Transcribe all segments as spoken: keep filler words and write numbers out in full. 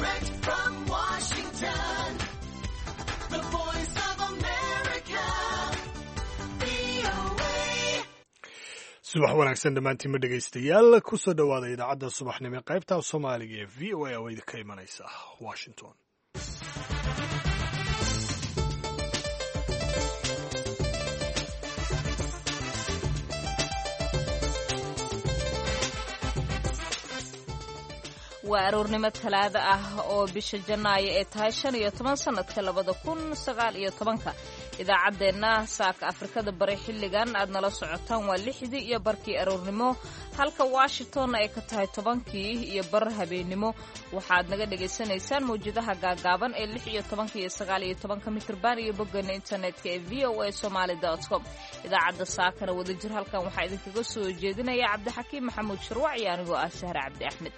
Direct from Washington, the voice of America, V O A. subax wanaagsan dhammaantiinma dhegaystayaal ku soo dhowaada idaacadda subaxnimo ee qaybta soomaaliga ee v o a oo idinka imanaysa washington. waa aroornimo talaado ah oo bisha janaayo ee tahay shan iyo toban sanadka labada kun sagaal iyo tobanka idaacaddeenna saaka afrikada bari xilligan aad nala socotaan waa lixdii iyo barkii aroornimo halka washingtonna ay ka tahay tobankii iyo bar habeennimo waxaad naga dhagaysanaysaan mawjadaha gaagaaban ee lix iyo tobanka iyo sagaal iyo tobanka mitrban iyo boggeena internetka ee v o a somaali dot com idaacadda saakana wadajir halkan waxaa idinkaga soo jeedinaya cabdixakiim maxamuud sharwac iyo anigoo ah sahre cabdi axmed.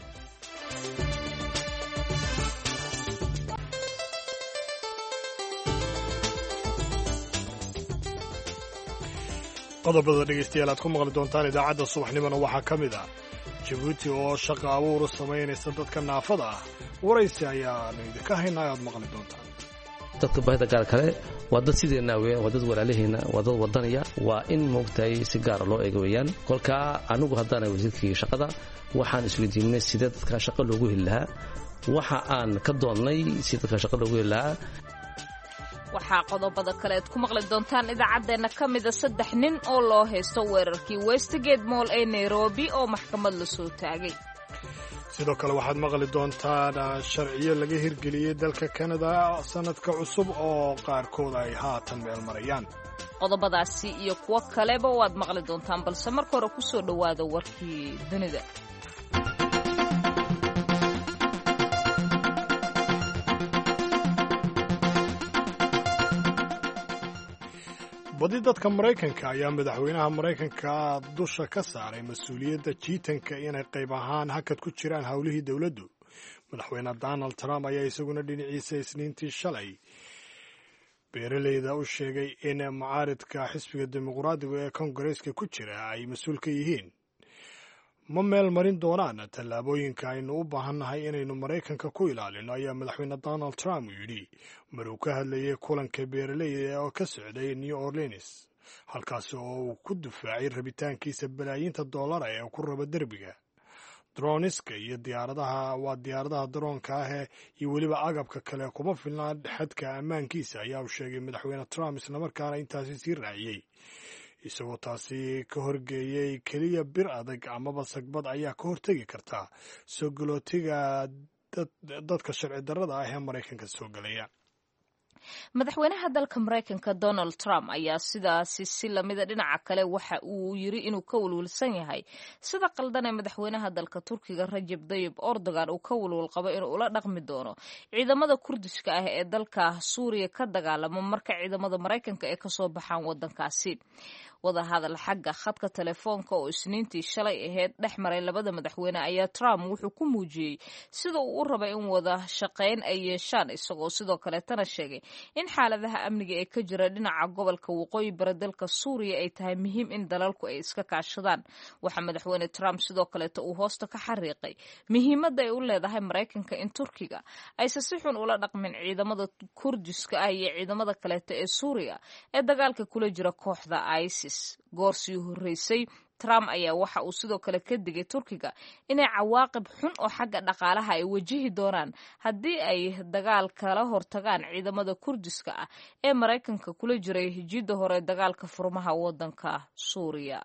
qodobada dhegaystayaal aad ku maqli doontaan idaacadda subaxnimona waxaa ka mid ah jabuuti oo shaqa abuur u samaynaysa dadka naafada ah waraysi ayaanu idinka haynaa aad maqli doontaan. dadka baahida gaar kale waa dad sideenna weeyaan, waa dad walaalihiina, waa dad wadanaya, waa in moogtahay si gaara loo eega weeyaan. kolkaa anigu haddaana wasiirkii shaqada waxaan isweydiinay sidee dadka shaqo loogu heli lahaa, waxa aan ka doonnay si dadka shaqo loogu heli lahaa. waxaa qodobada kale aad ku maqli doontaan idaacaddeenna ka mida saddex nin oo loo haysto weerarkii westgate mall ee nairobi oo maxkamad la soo taagay. sidoo kale waxaad maqli doontaan sharciyo laga hirgeliyey dalka kanada sanadka cusub oo qaarkood ay haatan meel marayaan. qodobadaasi iyo kuwo kaleba waad maqli doontaan balse marka hore ku soo dhowaada warkii dunida. badi dadka maraykanka ayaa madaxweynaha maraykanka dusha ka saaray mas-uuliyadda jiitanka inay qayb ahaan hakad ku jiraan howlihii dowladdu. madaxweyne donald trump ayaa isaguna dhinaciisa isniintii shalay beeraleyda u sheegay in mucaaridka xisbiga dimuqraadiga ee kongareeska ku jira ay mas-uul ka yihiin. ma meel marin doonaan tallaabooyinka aynu u baahannahay inaynu maraykanka ku ilaalino, ayaa madaxweyne donald trump uu yidhi mar uu ka hadlayay kulanka beeraleyda oo ka socday new orleans, halkaasi oo uu ku difaacay rabitaankiisa balaayiinta dollara ee ku raba derbiga droniska iyo diyaaradaha waa diyaaradaha daroonka ah iyo weliba agabka kale kuma filnaa xadka ammaankiisa, ayaa uu sheegay madaxweyne trump, islamarkaana intaasi sii raaciyey isagoo taasi ka horgeeyey keliya bir adag amaba sagbad ayaa ka hortegi karta soo galootiga dadka sharci darrada ah ee maraykanka soo gelaya. madaxweynaha dalka maraykanka donald trump ayaa sidaasi si lamida dhinaca kale waxa uu yiri inuu ka walwalsan yahay sida qaldan ee madaxweynaha dalka turkiga rajab tayyip erdogan uu ka walwal qabo inuu ula dhaqmi doono ciidamada kurdiska ah ee dalka suuriya ka dagaalamo marka ciidamada maraykanka ay kasoo baxaan wadankaasi. wadahadal xagga khadka telefoonka oo isniintii shalay ahayd dhex maray labada madaxweyne ayaa Trump wuxuu ku muujiyey sida uu u rabay in wada shaqayn ay yeeshaan, isagoo sidoo kaleetana sheegay in xaaladaha amniga ee ka jira dhinaca gobolka waqooyi bari dalka Suuriya ay tahay muhiim in dalalku ay iska kaashadaan. Waxa madaxweyne Trump sidoo kaleeta uu hoosta ka xariiqay muhiimadda ay u leedahay Mareykanka in Turkiga aysan si xun ula dhaqmin ciidamada Kurdiska ah iyo ciidamada kaleeta ee Suuriya ee dagaalka kula jira kooxda ISIS. goorsii horeysay Trump ayaa waxa uu sidoo kale ka digay Turkiga inay cawaaqib xun oo xagga dhaqaalaha ay wajihi doonaan haddii ay dagaal kala hortagaan ciidamada Kurdiska ah ee Mareykanka kula jiray hijida hore dagaalka furmaha wadanka Suuriya.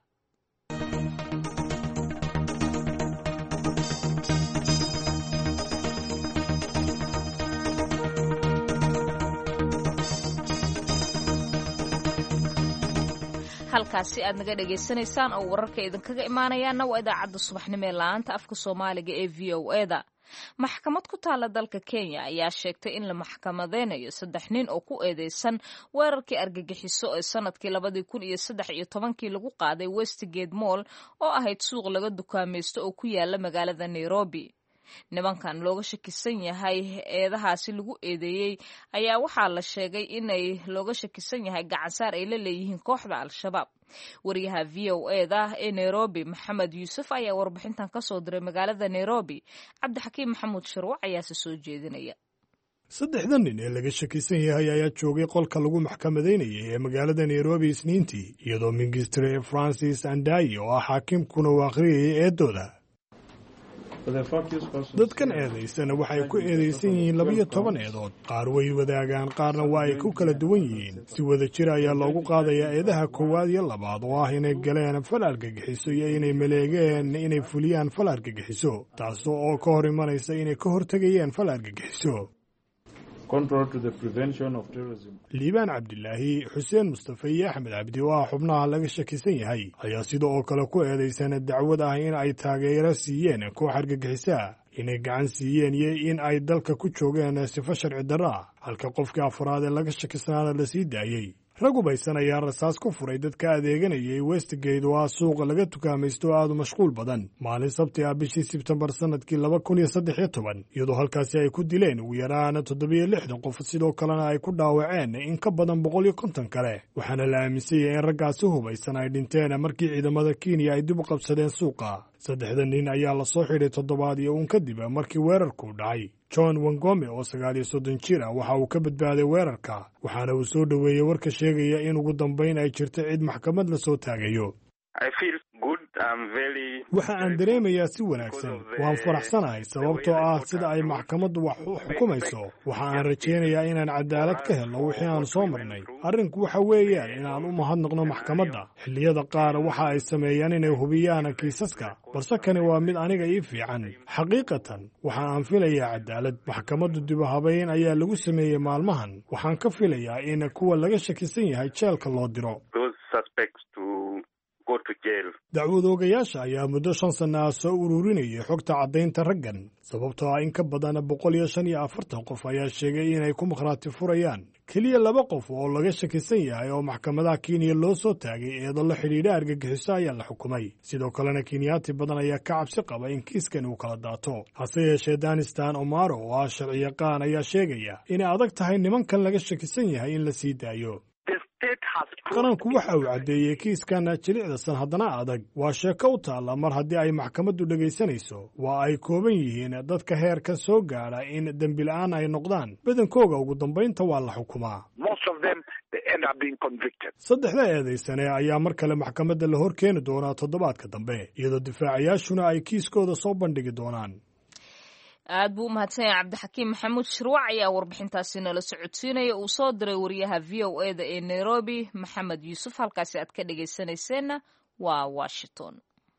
halkaasi aad naga dhageysanaysaan oo wararka idinkaga imaanayaana waa idaacadda subaxnimo ee laanta afka Soomaaliga ee V O A da. maxkamad ku taala dalka Kenya ayaa sheegtay in la maxkamadeynayo saddex nin oo ku eedeysan weerarkii argagixiso ee sanadkii labada kun iyo saddex iyo tobankii lagu qaaday Westgate Mall oo ahayd suuq laga dukaamaysto oo ku yaala magaalada Nairobi. nimankan looga shakisan yahay eedahaasi lagu eedeeyey ayaa waxaa la sheegay inay looga shakisan yahay gacansaar ay la leeyihiin kooxda al-shabaab. wariyaha v o eda ee nairobi maxamed yuusuf ayaa warbixintan ka soo diray magaalada nairobi. cabdixakiim maxamuud sharwac ayaase soo jeedinaya. saddexda nin ee laga shakisan yahay ayaa joogay qolka lagu maxkamadaynayay ee magaalada nairobi isniintii, iyadoo mingistre francis andayi oo ah xaakimkuna uu akhriyayay eedooda. dadkan eedaysana waxay ku eedaysan yihiin labiyo toban eedood. qaar way wadaagaan, qaarna waa ay ku kala duwan yihiin. si wada jir ayaa loogu qaadayaa eedaha koowaad iyo labaad oo ah inay galeen fal argagixiso iyo inay maleegeen inay fuliyaan fal argagixiso, taas oo ka hor imanaysa inay ka hortegayeen fal argagixiso. liibaan cabdilaahi, xuseen mustafe iyo axmed cabdi oo ah xubnaha laga shakisan yahay ayaa sida oo kale ku eedaysana dacwad ah in ay taageero siiyeen koox argagixisaa, inay gacan siiyeen iyo in ay dalka ku joogeen sifo sharci darro ah, halka qofkii afraad ee laga shakisnaana la sii daayey. rag hubaysan ayaa rasaas ku furay dadka adeeganayay westgate oo ah suuqa laga tukaamaysto oo aad u mashquul badan maalin sabti ah bishii sebtembar sanadkii laba kun iyo saddex iyo toban, iyadoo halkaasi ay ku dileen ugu yaraan toddobiyo lixdan qof, sidoo kalena ay ku dhaawaceen in ka badan boqol iyo konton kale. waxaana la aaminsan yahay in raggaasi hubaysan ay dhinteen markii ciidamada kenya ay dib u qabsadeen suuqa. saddexda nin ayaa la soo xidhay toddobaad iyo uun kadib markii weerarku dhacay. john wangome oo sagaal iyo soddon jir ah waxa uu ka badbaaday weerarka, waxaana uu soo dhoweeyey warka sheegaya in ugu dambayn ay jirto cid maxkamad la soo taagayo. waxa aan dareemayaa si wanaagsan, waan faraxsanahay sababtoo ah sida ay maxkamaddu wax u xukumayso. waxa aan rajaynayaa inaan cadaalad ka helno wixii aan soo marnay. arrinku waxa weeyaan inaan u mahadnaqno maxkamadda. xilliyada qaar waxa ay sameeyaan inay hubiyaan kiisaska, balse kani waa mid aniga ii fiican. xaqiiqatan waxa aan filayaa cadaalad. maxkamaddu dib u habayn ayaa lagu sameeyey maalmahan. waxaan ka filayaa in kuwa laga shakisan yahay jeelka loo diro. dacwadoogayaasha ayaa muddo shan sanno ah soo ururinayay xogta caddaynta raggan, sababtoo ah in ka badan boqol iyo shan iyo afartan qof ayaa sheegay inay ku makhraati furayaan. keliya laba qof oo laga shakisan yahay oo maxkamadaha kenya loo soo taagay eedo la xidhiidha argagixiso ayaa la xukumay. sidoo kalena kenyaati badan ayaa ka cabsi qaba in kiiskan uu kala daato. hase yeeshee danistan omaro oo ah sharciyaqaan ayaa sheegaya inay adag tahay nimankan laga shakisan yahay in la sii daayo. qaranku waxa uu caddeeyey kiiskan jilicdasan haddana adag. waa sheeko u taalla mar haddii ay maxkamaddu dhegaysanayso. waa ay kooban yihiin dadka heerka soo gaadha in dembi la'aan ay noqdaan. badankooga ugu dambaynta waa la xukumaa. saddexda eedaysane ayaa mar kale maxkamadda la hor keeni doonaa toddobaadka dambe, iyadoo difaacayaashuna ay kiiskooda soo bandhigi doonaan. aad buu u mahadsan yahay cabdixakiim maxamuud shirwac ayaa warbixintaasi nala socodsiinaya. uu soo diray wariyaha v o eda ee nairobi maxamed yuusuf. halkaasi aad ka dhegaysanayseena waa washington.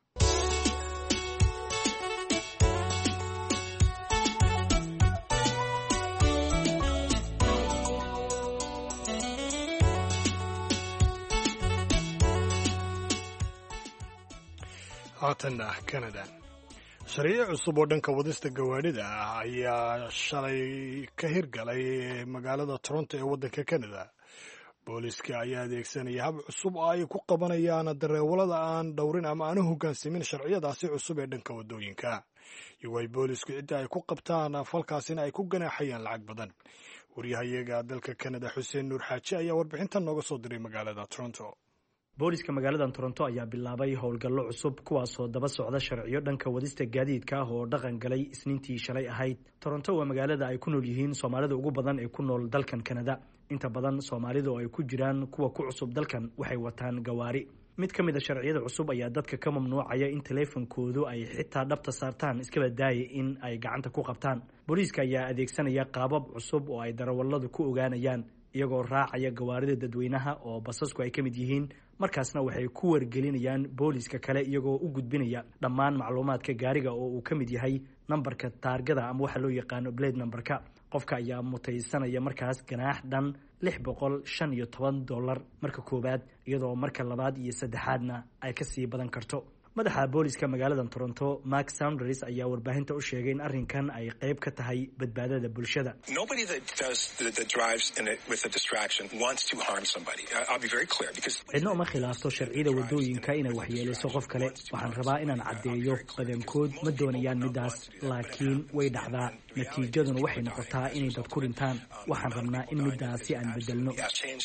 haatanna canada. sharciyo cusub oo dhanka wadista gawaadhida ah ayaa shalay ka hirgalay magaalada toronto ee waddanka canada. booliska ayaa adeegsanaya hab cusub oo ay ku qabanayaan dareewalada aan dhowrin ama aanu hoggaansamin sharciyadaasi cusub ee dhanka waddooyinka, iyagoo ay boolisku cidda ay ku qabtaan falkaasina ay ku ganaaxayaan lacag badan. waryahayaga dalka canada xuseen nuur xaaji ayaa warbixintan nooga soo diray magaalada toronto. booliska magaalada toronto ayaa bilaabay howlgallo cusub kuwaasoo daba socda sharciyo dhanka wadista gaadiidka ah oo dhaqan galay isniintii shalay ahayd. toronto waa magaalada ay ku nool yihiin soomaalida ugu badan ee ku nool dalkan kanada. inta badan soomaalida oo ay ku jiraan kuwa ku cusub dalkan waxay wataan gawaari. mid ka mid a sharciyada cusub ayaa dadka ka mamnuucaya in taleefankoodu ay xitaa dhabta saartaan, iskaba daaya in ay gacanta ku qabtaan. booliiska ayaa adeegsanaya qaabab cusub oo ay darawalladu ku ogaanayaan, iyagoo raacaya gawaarida dadweynaha oo basasku ay ka mid yihiin. markaasna waxay ku wargelinayaan booliiska kale iyagoo u gudbinaya dhammaan macluumaadka gaariga oo uu ka mid yahay nambarka taargada ama waxa loo yaqaano blade numberka. qofka ayaa mutaysanaya markaas ganaax dhan lix boqol shan iyo toban dollar marka koowaad, iyadoo marka labaad iyo saddexaadna ay ka sii badan karto. madaxa booliska magaalada Toronto Mark Saunders ayaa warbaahinta u sheegay in arrinkan ay qayb ka tahay badbaadada bulshada. Nobody that does the, the drives in it with a distraction wants to harm somebody. I'll be very clear because cidna uma khilaafto sharciyada wadooyinka inay waxyeelayso qof kale. Waxaan rabaa inaan caddeeyo badankood ma doonayaan midaas, laakiin way dhacdaa. Natiijaduna waxay noqotaa inay dad ku dhintaan. Waxaan rabnaa in midaasi aan bedelno.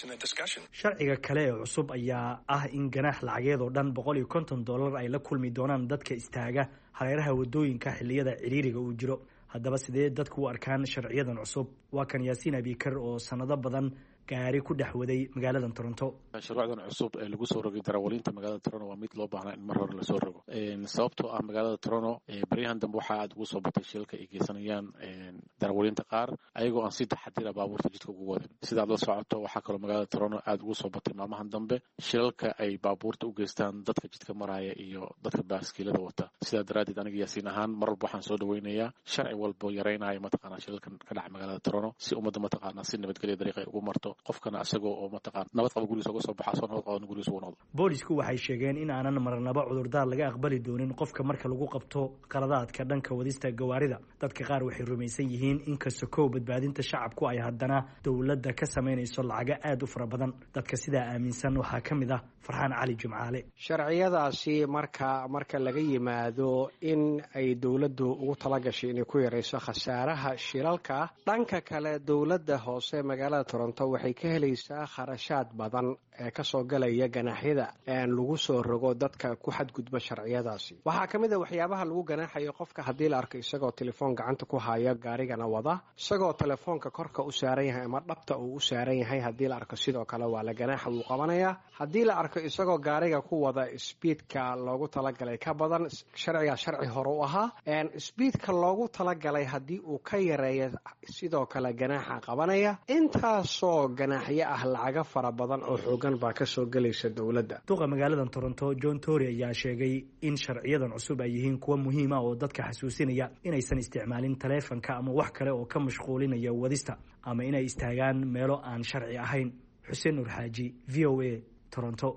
Sharciga kale ee cusub ayaa ah in ganaax lacageed oo dhan boqol iyo konton dollar ay la kulmi doonaan dadka istaaga hareeraha wadooyinka xilliyada ciriiriga uu jiro. Haddaba sidee dadku u arkaan sharciyadan cusub? Waa kan Yaasiin Abikar oo sanado badan gaari ku dhex waday magaalada Toronto. Sharciyadan cusub ee lagu soo rogay darawaliinta magaalada Toronto waa mid loo baahnaa in mar hore la soo rogo. Sababtoo ah magaalada Toronto bariyahan dambe waxaa aad ugu soo batay shilka ay geysanayaan darawaliinta qaar ayagoo aan si taxaddir ah baabuurta jidka ugu wadin. Sida aad la socoto waxaa kaloo magaalada Toronto aad ugu soo batay maalmahan dambe shilka ay baabuurta u geystaan dadka jidka maraya iyo dadka baaskiilada wata. Sidaa daraaddeed aniga Yaasiin ahaan mar walba waxaan soo dhaweynayaa sharci walba yareynaya mataqaanaa shilkan ka dhaca magaalada Toronto si ummadda mataqaanaa si nabadgelyo dariiqa ay ugu marto qofkana asagoo oo mataqaan nabad qaba gurigiisa uga soo baxa soo nabad qaba gurigiisa ugu noqdo. Boolisku waxay sheegeen in aanan marnaba cudurdaar laga aqbali doonin qofka marka lagu qabto qaladaadka dhanka wadista gawaarida. Dadka qaar waxay rumaysan yihiin in kasoo badbaadinta shacabku ay haddana dawladda ka sameynayso lacag aad u fara badan. Dadka sidaa aaminsan waxaa ka mid ah Farxaan Cali Jumcaale. Sharciyadaasi marka marka laga yimaado in ay dawladdu ugu talagashay inay ku yareyso khasaaraha shilalka, dhanka kale dawladda hoose magaalada Toronto waxay ka helaysaa kharashaad badan ee ka soo galaya ganaaxyada aan lagu soo rogo dadka ku xadgudba sharciyadaasi. Waxaa kamid ah waxyaabaha lagu ganaaxayo qofka haddii la arko isagoo telefoon gacanta ku haya gaarigana wada, isagoo telefoonka korka u saaran yahay ama dhabta uu u saaran yahay haddii la arko sidoo kale waa la ganaaxa uu qabanaya. Haddii la arko isagoo gaariga ku wada speedka loogu talagalay ka badan, sharciga sharci hore u ahaa, een speedka loogu talagalay haddii uu ka yareeyo sidoo kale ganaaxa qabanaya. Intaasoo ganaaxyo ah lacaga fara badan oo xoogan baa ka soo galaysa dawladda. Duqa magaalada Toronto John Tory ayaa sheegay in sharciyadan cusub ay yihiin kuwa muhiim ah oo dadka xasuusinaya inaysan isticmaalin taleefanka ama wax kale oo ka mashquulinaya wadista ama inay istaagaan meelo aan sharci ahayn. Xuseen Nur Xaaji, V O A, Toronto.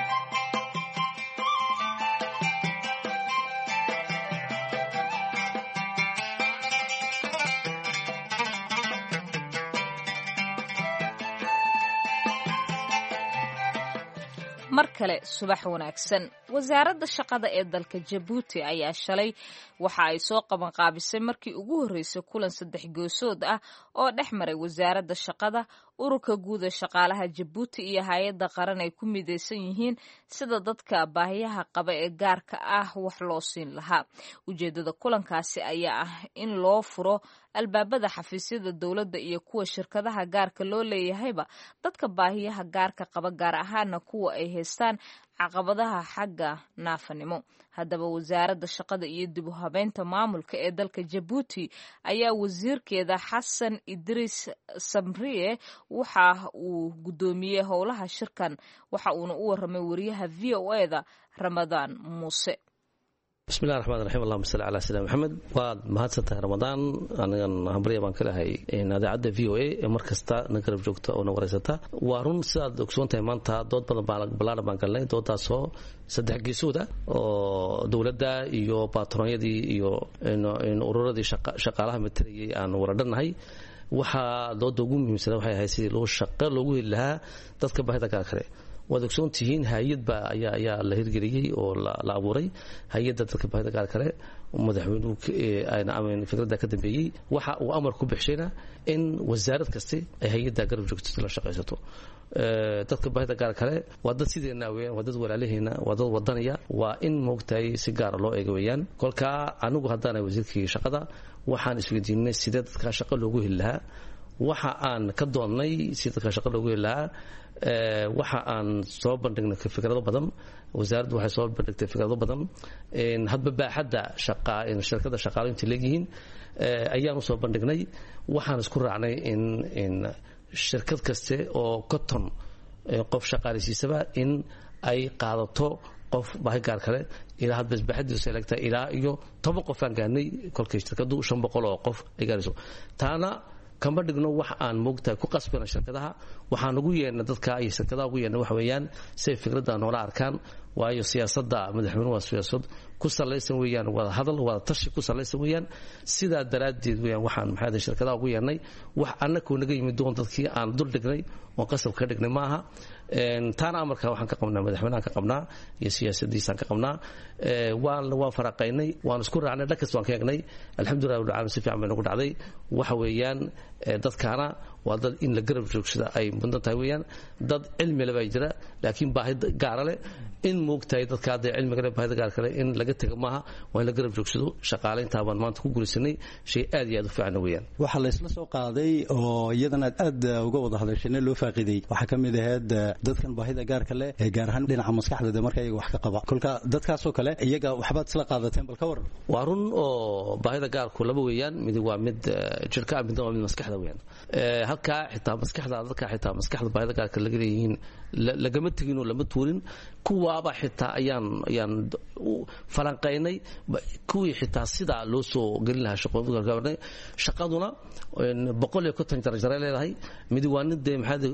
mar kale subax wanaagsan. wasaaradda shaqada ee dalka Jabuuti ayaa shalay waxa ay soo qaban qaabisay markii ugu horeysay kulan saddex goosood ah oo dhex maray wasaaradda shaqada, ururka guud ee shaqaalaha Jabuuti iyo hay'adda qaran ay ku mideysan yihiin sida dadka baahiyaha qaba ee gaarka ah wax loo siin lahaa. ujeedada kulankaasi ayaa ah in loo furo albaabada xafiisyada dawladda iyo kuwa shirkadaha gaarka loo leeyahayba dadka baahiyaha gaarka qaba, gaar ahaana kuwa ay haystaan caqabadaha xagga naafanimo. haddaba wasaaradda shaqada iyo dib u habeynta maamulka ee dalka Jabuuti ayaa wasiirkeeda Xasan Idris Samriye waxa uu gudoomiyey howlaha shirkan, waxa uuna u waramay wariyaha V O A da Ramadaan Muuse. bismillahi raxmaani raxiim allahumma salli ala sayyidina maxamed. waad mahadsantahay Ramadaan. anigan hambriya baan ka lahay idaacadda V O A ee mar kasta na garab joogta oo na wareysata. waa run sidaad ogsoon tahay maanta dood badan baan ballaaran baan galnay, doodaasoo saddex geesood ah oo dowladda iyo baatroonyadii iyo ururadii shaqaalaha matarayay aan waradhanahay. waxaa dooda ugu muhiimsana waxay ahayd sidii loo shaqo loogu heli lahaa dadka baahida gaar kale. waad ogsoon tihiin hay-ad baa ayaa ayaa la hirgeliyey oo la abuuray hay-adda dadka baahida gaar kale. madaxweynuhu fikradda ka dambeeyey waxa uu amar ku bixishayna in wasaarad kasta ay hay-adda garab joogto la shaqaysato. dadka baahida gaar kale waa dad sideena weeyaan, waa dad walaalaheena, waa dad wadanaya, waa in moogtahay si gaara loo eego weeyaan. kolkaa anigu haddaan wasiirkii shaqada waxaan isweydiinay sidee dadka shaqo loogu heli lahaa. waxa aan ka doonnay si dadka shaqo loogu heli lahaa. waxa aan soo bandhignay fikrado badan. wasaaraddu waxay soo bandhigtay fikrado badan. hadba baaxadda shirkada shaqaalaynta leeyihiin ayaan usoo bandhignay. waxaan isku raacnay in shirkad kaste oo konton qof shaqaaleysiisaba in ay qaadato qof baahi gaar kale ilaa hadba baaxadiisu elegta ilaa iyo toban qof aan gaarnay. kolkay shirkadu shan boqol oo qof ay gaarayso, taana kama dhigno wax aan moogtahay ku qasbana shirkadaha. waxaan ugu yeernay dadka iyo shirkadaha ugu yeernay waxa weeyaan say fikradda noola arkaan waayo siyaasadda madaxweynuhu waa siyaasad ku salaysan weeyaan wada hadal wada tashi ku salaysan weeyaan sidaa daraaddeed weeyaan waxaan maxay shirkadaha ugu yeernay wax annaka naga yimid doon dadkii aan dul dhignay oo qasab ka dhignay maaha taana amarka waxaan ka qabnaa madaxweynaha ka qabnaa iyo siyaasadiisaan ka qabnaa waan waan faraqaynay waan isku raacnay dhakas waan ka eegnay alxamdulilah rabbil caalamiin si fiican bay nagu dhacday waxa weeyaan dadkaana waa dad in la garab joogsada ay mudan tahay weeyaan dad cilmi leh baa jira laakiin baahi gaar leh in moogtahay dadka hadda cilmiga leh baahida gaar kale in laga tago maaha waa in la garab joogsado shaqaalaynta baan maanta ku guulaysanay shay aad iyo aad u fiican weeyaan waxa la isla soo qaaday oo iyadana aad uga wada hadashayna loo faaqiday waxa kamid ahayd dadkan baahida gaarka leh ee gaar ahaan dhinaca maskaxda marka iyaga wax ka qaba kulka dadkaas oo kale iyaga waxbaad isla qaadateen bal ka waran waa run oo baahida gaarku laba weeyaan mid waa mid jirka mid waa mid maskaxda weeyaan ee halka xitaa maskaxda dadka xitaa maskaxda baahida gaarka laga leeyihiin lagama tagin oo lama tuurin kuwaaba xitaa ayaan ayaan falanqaynay kuwii xitaa sida loo soo gelin lahaa shaqooyinka gaarnay shaqaduna boqol iyo konton darajo leedahay mid waa nin de maxaa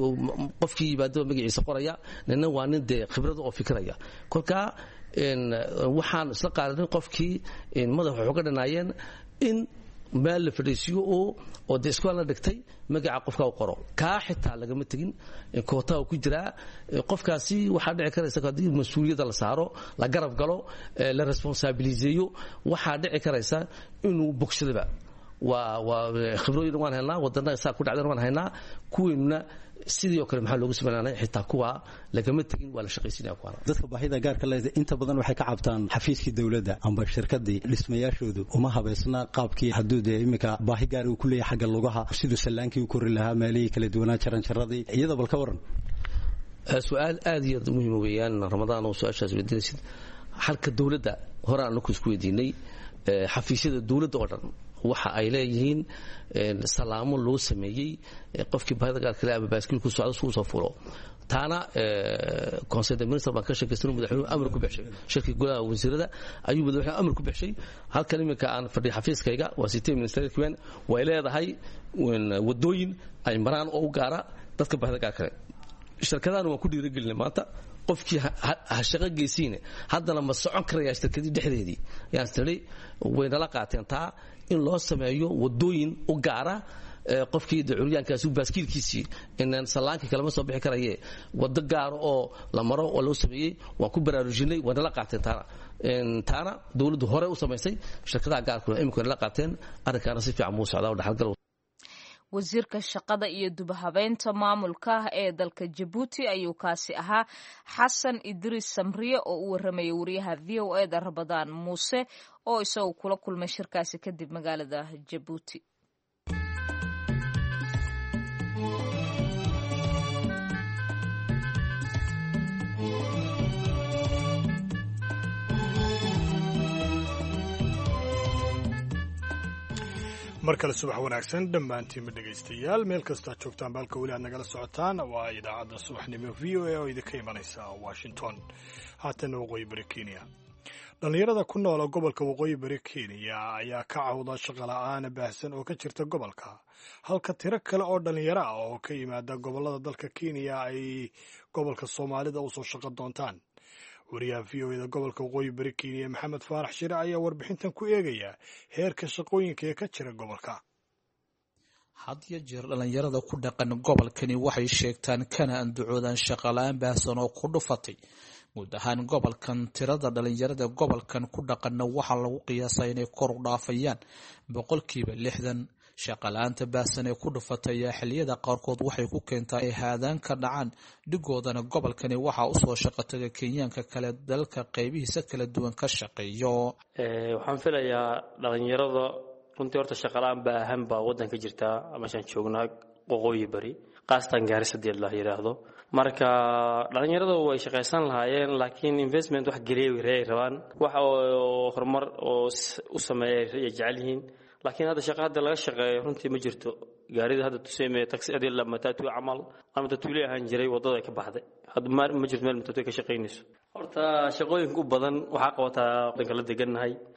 qofkii baadaba magaciisa qoraya nina waa nin de khibrad oo fikiraya kolka in waxaan isla qaadanay qofkii in madax wuxuu ka dhanaayeen in meel la fadhiisiyo oo oo de iskool la dhigtay magaca qofka uu qoro ka xitaa laga ma tagin koota uu ku jira qofkaasi waxa dhici karaysa hadii mas'uuliyadda la saaro la garab galo la responsibiliseeyo waxa dhici karaysa inuu bogsadaba waa waa khibrooyin waan helnaa wadana saa ku dhacdan waan haynaa kuweena sidii oo kale maxaa loogu sameeyay xitaa kuwa lagama tagin waa la shaqaysiinaya kuwa dadka baahida gaarka leh inta badan waxay ka cabtaan xafiiskii dawladda amba shirkadii dhismayaashoodu uma habeysna qaabkii xuduud ee imika baahi gaar uu ku leeyahay xagga lugaha sidoo salaankii uu kori lahaa meelihii kala duwanaa jaran jaradii iyada bal ka waran su'aal aad iyo aad muhiim weeyaan ramadaan oo su'aashaas weydiisid halka dawladda hore aan ku isku weydiinay xafiisyada dawladda oo dhan waxa ay leeyihiin salaamo loo sameeyay qofkii baahida gaar kale ama baaskiilku socdo soo soo fulo taana conseil de ministre baan ka sheekaysan madaxweynuhu amar ku bixishay shirkii golaha wasiirada ayuu madaxweynuhu amar ku bixishay halkan imika aan fadhi xafiiskayga waa city minister kwen way leedahay wadooyin ay maraan oo u gaara dadka baahida gaar kale shirkadaana waan ku dhiirigelinay maanta qofkii ha shaqo geysiine haddana ma socon karaya shirkadii dhexdeedii yaan tiri wayna la qaateen taa in loo sameeyo wadooyin u gaara qofkii curyaankaasi baaskiilkiisii inaan salaankii kala ma soo bixi karaye wado gaar oo la maro oo loo sameeyay waan ku baraarujinay wayna la qaateen taana taana dawladdu hore u samaysay shirkadaha gaarkuna imika la qaateen arrinkaana si fiican muu socdaa oo dhaxalgal wasiirka shaqada iyo dubahabeynta maamulka ee dalka Djibouti ayuu kaasi ahaa Xasan Idris Samriye oo u waramayay wariyaha V O A da Rabadaan Muuse oo isagoo kula kulmay shirkaasi kadib magaalada Djibouti. mar kale subax wanaagsan dhammaantiinba dhegaystayaal meel kastoo aad joogtaan baalka weli aad nagala socotaan waa idaacadda subaxnimo v o a oo idinka imanaysa washington haatana waqooyi bari kenya dhallinyarada ku noola gobolka waqooyi bari kenya ayaa ka cawda shaqola'aan baahsan oo ka jirta gobolka halka tiro kale oo dhallinyaro ah oo ka yimaada gobollada dalka kenya ay gobolka soomaalida usoo shaqo doontaan wariyaha v o eda gobolka waqooyi bari kenya maxamed faarax shire ayaa warbixintan ku eegaya heerka shaqooyinka ee ka jira gobolka had iyo jeer dhallinyarada ku dhaqan gobolkani waxay sheegtaan kana andacoodaan shaqala-aan baahsan oo ku dhufatay guud ahaan gobolkan tirada dhallinyarada gobolkan ku dhaqanna waxaa lagu qiyaasaa inay kor u dhaafayaan boqolkiiba lixdan shaqala-aanta baahsan ee ku dhufatay ayaa xilliyada qaarkood waxay ku keentaa ay haadaan ka dhacaan dhigoodana gobolkani waxaa usoo shaqo taga kenyaanka kale dalka qaybihiisa kala duwan ka shaqeeyo waxaan filayaa dhalinyarada runtii horta shaqala-aan baahan baa wadanka jirtaa meeshaan joognaa waqooyi bari qaasatan gaarisadeed la yiraahdo marka dhalinyarada way shaqaysan lahaayeen laakiin investment wax geliye rabaan wax oo horumar oo u sameeyay jecel yihiin laakiin hadda shaqada laga shaqeeyo runtii ma jirto gaarida hadda tuseemay taxi adil la matatu amal ama tatuuli ahaan jiray wadada ka baxday hadda ma jirto meel matatu ka shaqeynayso horta shaqooyinka u badan waxa qabataa wadanka la deganahay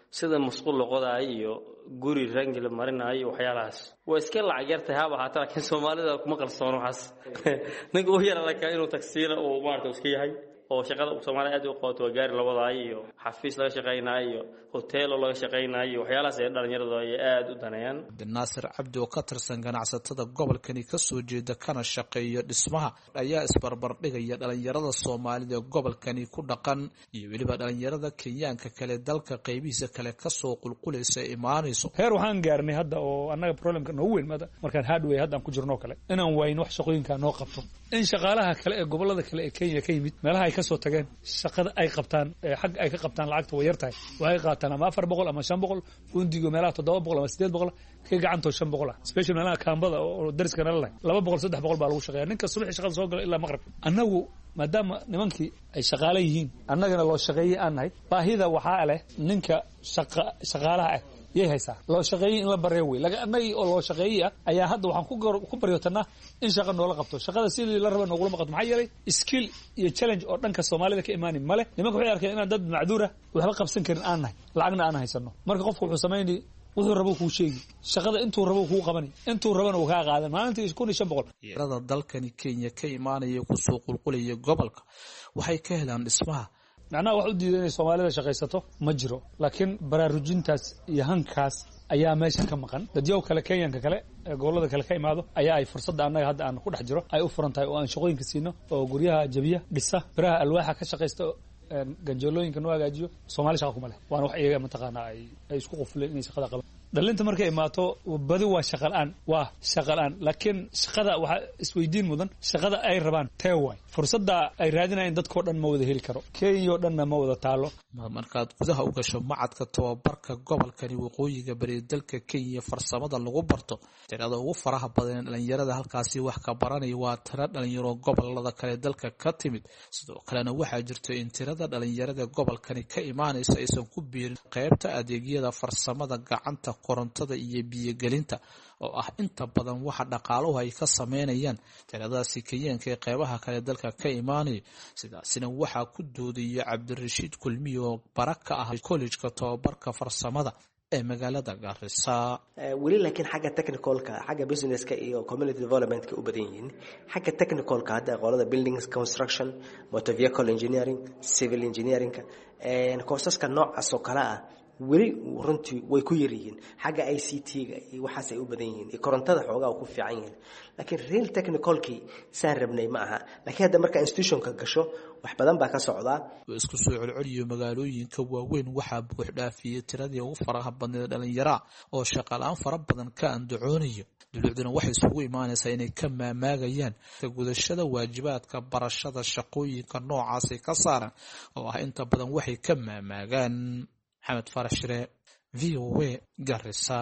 sida musqul loqodaay iyo guri rangi la marinayo waxyaalahaas waa iska lacag yartay haba hataa laakiin Soomaalida kuma qalsoono waxaas ninka uu yara laka inuu taksiina oo maarto iska yahay oo shaqada Soomaaliya aad u qaato waa gaari labadaay iyo xafiis laga shaqeynayo hotel laga shaqeynayo waxyaalahaas ay dhalinyaradu ay aad u danayaan Naasir Cabdi oo ka tirsan ganacsatada gobolkani ka soo jeeda kana shaqeeya dhismaha ayaa isbarbar dhigaya dhalinyarada Soomaalida ee gobolkani ku dhaqan iyo waliba dhalinyarada Kenyaanka kale dalka qaybihiisa kale ka soo qulqulaysa imaanayso heer waxaan gaarnay hadda oo annaga problemka noo weyn maada markaan hardware hadda ku jirno kale inaan wayno wax shaqooyinka noo qabto in shaqaalaha kale ee gobolada kale ee Kenya ka yimid meelaha ay ka soo tageen shaqada ay qabtaan xaq ay ka qabtaan lacagta way yartahay waxay qaataan ama afar boqol ama shan boqol fundigo meelaha toddoba boqol ama siddeed boqol ka gacanto shan boqol special meelaha kaambada oo dariska nala laba boqol saddex boqol baa lagu shaqeeyaa ninka subax shaqada soo gala ilaa maqrib annagu maadaama nimankii ay shaqaale yihiin annagana loo shaqeeyay aan nahay baahida waxaa leh ninka shaqa shaqaalaha ah yay haysaa loo shaqeeyay in la bareeyo way laga anay oo loo shaqeeyay ayaa hadda waxaan ku ku baryootana in shaqo noola qabto shaqada sidii la rabo noogula maqad maxay yeelay skill iyo challenge oo dhanka Soomaalida ka imaanay male nimanka waxay arkeen in dad macduura waxba qabsan karin aan nahay lacagna aan haysano marka qofku wuxuu sameeyay wuxuu rabo ku sheegi shaqada intuu rabo ku qabanay intuu rabana uu ka qaadan maalintii kun iyo shan boqol yarada dalkani Kenya ka imaanaya ku soo qulqulaya gobolka waxay ka helaan dhismaha macnaha wax u diiday inay Soomaalida shaqaysato ma jiro laakiin baraarujintaas iyo hankaas ayaa meesha ka maqan dadyow kale Kenyaanka kale gobolada kale ka imaado ayaa ay fursad annaga hadda aan ku dhex jiro ay u furan tahay oo aan shaqooyinka siino oo guryaha jabiya dhisa biraha alwaaxa ka shaqaysto ganjolooyinka noo hagaajiyo Soomaali shaqo kuma leh waan wax iyaga mataqaana ay ay isku qufleen inay shaqada qabaan dhalinta markay imaato badi waa shaqalaan waa shaqalaan laakiin shaqada waxa isweydiin mudan shaqada ay rabaan teeway fursadda ay raadinayaan dadkoo dhan ma wada heli karo Kenya oo dhan ma wada taalo markaad gudaha u gasho macadka tababarka gobolkani waqooyiga bari dalka Kenya farsamada lagu barto tirada ugu faraha badan dhalinyarada halkaasi wax ka baranay waa tira dhalinyaro gobolada kale dalka ka timid sidoo kalena waxa jirto in tirada dhalinyarada gobolkani ka imaanaysa aysan ku biirin qaybta adeegyada farsamada gacanta korontada iyo biyo gelinta oo ah inta badan waxa dhaqaaluhu ay ka sameeyaan tiradaasi Kenyaanka ee qaybaha kale dalka ka imaanay sidaasina waxa ku doodaya Cabdirashiid Kulmiyo baraka ah college-ka tababarka farsamada ee magaalada Garissa wali laakiin xagga technical-ka xagga business-ka iyo community development-ka u badan yihiin xagga technical-ka hadda qolada buildings construction motor vehicle engineering civil engineering-ka ee courses-ka noocaas oo kala ah wali runtii way ku yar yihiin xagga I C T-ga iyo waxaas ay u badan yihiin iyo korontada xoogaa ku fiican yihiin laakiin real technical-kii saan rabnay ma aha laakiin hadda marka institution-ka gasho wax badan baa ka socda isku soo celceliyo magaalooyinka waaweyn waxa buux dhaafiyay tiradii ugu faraha badneed dhalinyaro oo shaqalaan fara badan ka andacoonayo dawladuna waxay isugu imaanaysaa inay ka maamaagayaan gudashada waajibaadka barashada shaqooyinka noocaas ka saaran oo ah inta badan waxay ka maamaagaan Maxamed Farax Shire V O A Garissa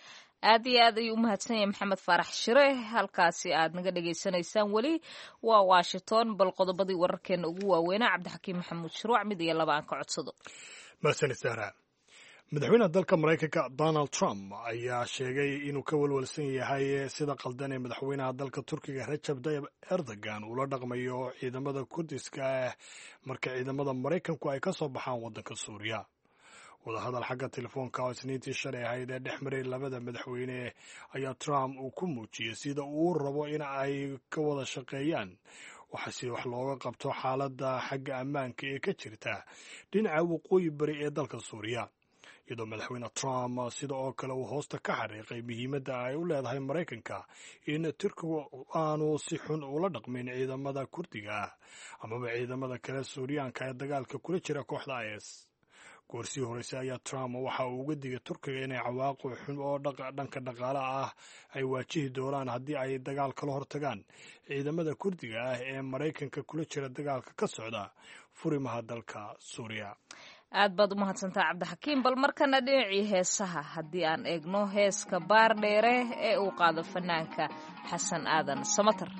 aad iyo aad ayuu u mahadsan yahay Maxamed Farax Shire halkaasi aad naga dhageysanaysaan wali waa Washington bal qodobadii wararkeena ugu waaweynaa Cabdixakiim Maxamuud Shuruuc mid iyo laba aan ka codsado mahadsan Sahra madaxweynaha dalka Mareykanka Donald Trump ayaa sheegay inuu ka walwalsan yahay sida qaldan ee madaxweynaha dalka Turkiga Recep Tayyip Erdogan uu la dhaqmayo ciidamada Kurdiska ah marka ciidamada Mareykanku ay ka soo baxaan wadanka Suuriya wadahadal xagga telefoonka oo isniintii shalay ahayd ee dhex maray labada madaxweyne ayaa Trump uu ku muujiyey sida uu rabo in ay ka wada shaqeeyaan waxa si wax looga qabto xaaladda xagga ammaanka ee ka jirta dhinaca waqooyi bari ee dalka Suuriya iyadoo madaxweyne Trump sida oo kale uu hoosta ka xariiqay muhiimadda ay u leedahay Mareykanka in Turkigu aanu si xun ula dhaqmin ciidamada Kurdiga ah amaba ciidamada kale Suuriyaanka ee dagaalka kula jira kooxda I S goorsii horeyse ayaa Trump waxa uu uga digay Turkiga inay cawaaqib xun oo dhanka dhaqaalaha ah ay waajihi doonaan haddii ay dagaal kala hortagaan ciidamada Kurdiga ah ee Mareykanka kula jira dagaalka ka socda furimaha dalka Suuriya aad baad u mahadsantahay Cabdixakiim bal markana dhinacii heesaha haddii aan eegno heeska baar dheere ee uu qaado fanaanka Xasan Aadan Samatar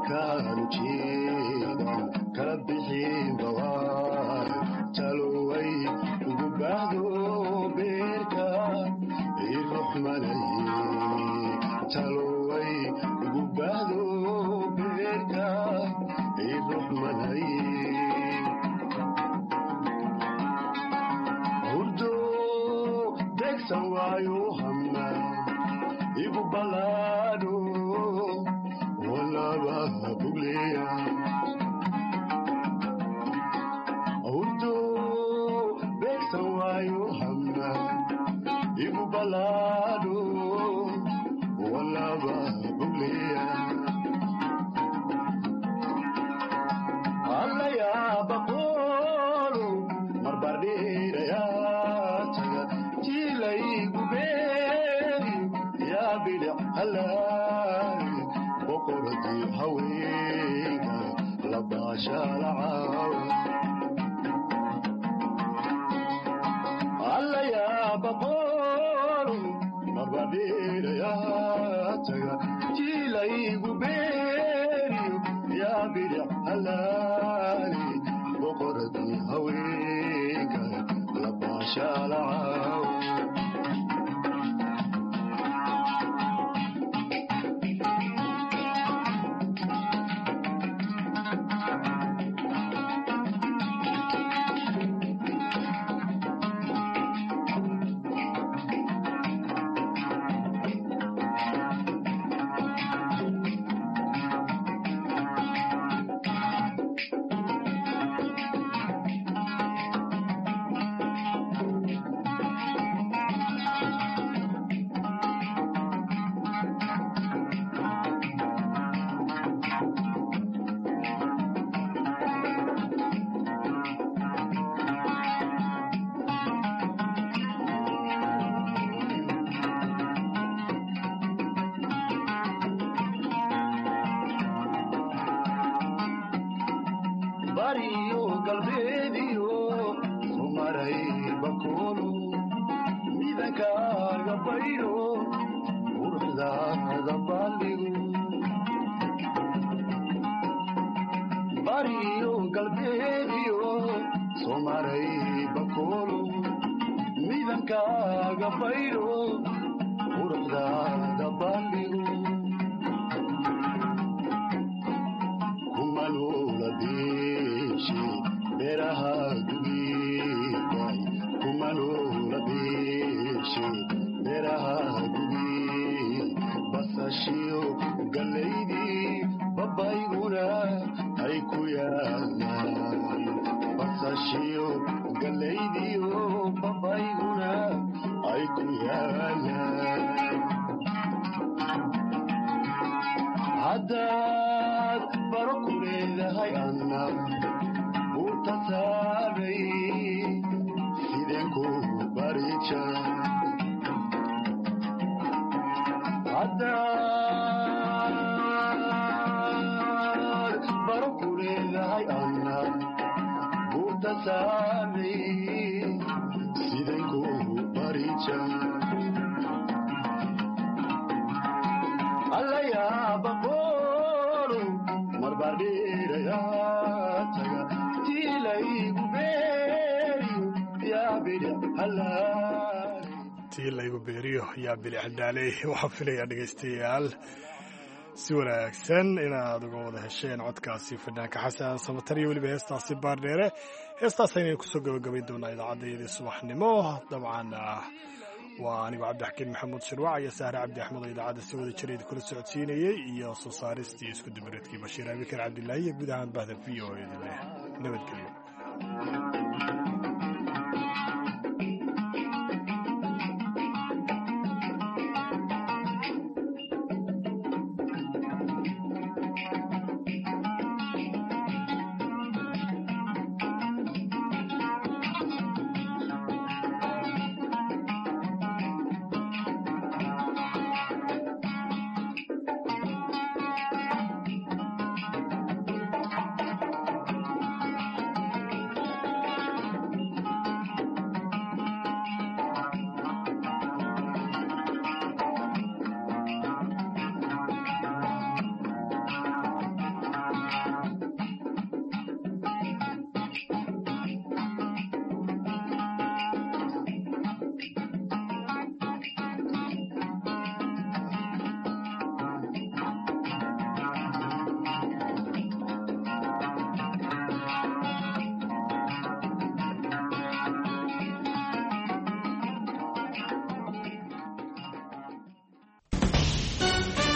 markaan jeedan kala bixin bawaan taloway ugu baahdo beerka iruxmanay taloway ugu baahdo beerka iruxmanay hurdo degsan waayo hamna igu balaado walaba bugleya hurdo degsan waayo hamna igu balaado walaba bugleya allaya baqolo marbardheeraya taga jilaygu beeri yaa bidhic halaay boqoradii haweenka labaashaalacaawa allaya baqolo marbardheeraya taga jilaygu beeri yaa bidhic halaay boqoradii haweenka labaashaalacaawa bariyo galbeediyo sumaray bakoolo midankaaga bayro quruxdaada balligo bariyo galbeediyo sumaray bakoolo midankaaga bayro quruxdaada balligo kumaloola beeshi beeraha gugiigay kumaloola beeshi beeraha gugii basashiyo gallaydii babayguna ay ku yaalaan basashiyo gallaydiyo babayguna ay ku yaalaan haddaad baro ku leedahay anna buurta saaray sideen kugu barija haddaad baro ku leedahay anna buurta saaray sideen kugu barija allayaaba qoolo marbardheeraya taga tiilaygu beeriyo yaa bidhic halaay tii laygu beeriyo yaa bilic dhaaley waxaan filayaa dhegaystayaal si wanaagsan inaad uga wada hesheen codkaasi fanaanka xasan samatar iyo weliba heestaasi baardheere heestaas aynaynu kusoo gabagabayn doonaa idaacaddayadii subaxnimo dabcan waa anigu cabdixakiin maxamuud shirwac iyo sahre cabdi axmed oo idaacadda si wada jireed kula socodsiinayey iyo soo saaristii isku dubareedkii bashiir abikar cabdilaahi iyo guud ahaan bahda v o edin leh nabadgelyo